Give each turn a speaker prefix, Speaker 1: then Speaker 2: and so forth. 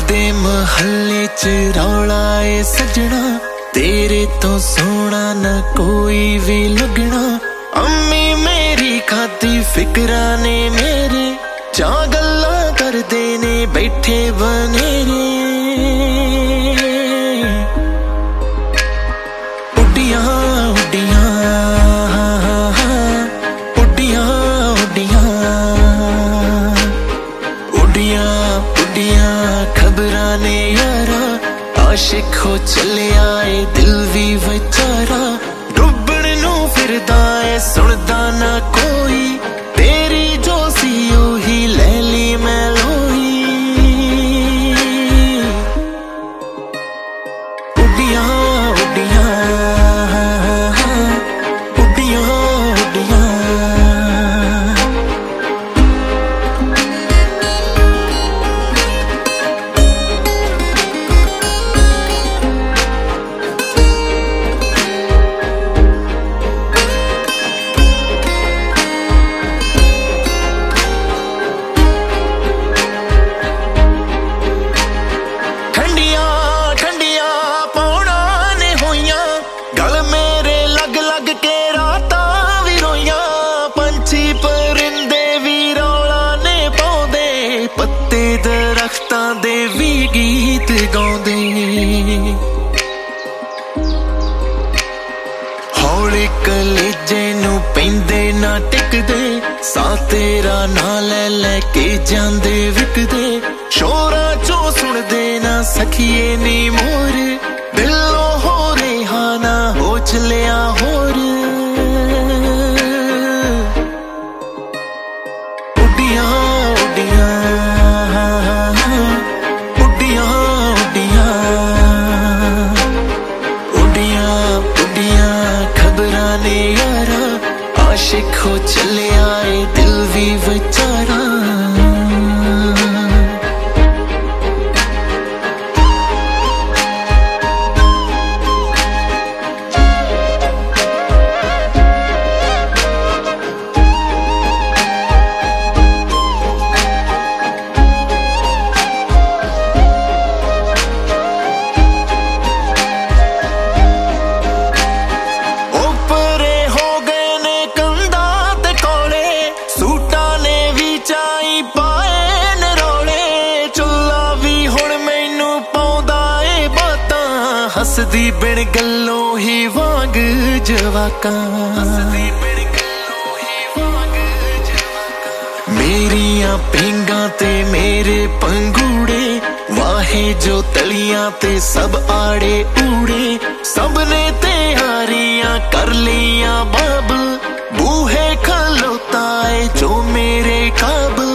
Speaker 1: दे महल्ले च रौला ए सजना, तेरे तो सोना न कोई भी लगना। अम्मी मेरी खाती फिकरा ने मेरे, चा गल्लां करदे ने बैठे बनेरे। उड्डियां उड्डियां उड्डियां उड्डियां उड्डियां उड्डियां खबरां ने यारा, आशिक हो चलिया ए दिल भी बेचारा। डुब्बण नूं फिरदा ए सुनदा ना कोई, तेरी जो सी ओही ले ली मैं लोई। उड्डियां उड्डियां उड्डियां उड्डियां दरख्तां दे भी गीत गाउंदे। हौले कलेजे नूं पैंदे ना टिकदे, सा तेरा ना ले लेके जांदे विकदे। शोरां चों सुणदे ना सखिए नी मोर, दिलों हो रेहा ना हो चलिया होर। उड्डियां उड्डियां आशिक हो चलिया ए दिल भी बेचारा। हसदी बिन गल्लों ही वांग जवाकां, मेरियां पींगां ते मेरे पंगूड़े, वाहे जो तलियां ते सब आड़े ऊड़े। सबने तैयारियां कर लियां बाब, बूहे खलोता है जो मेरे काब।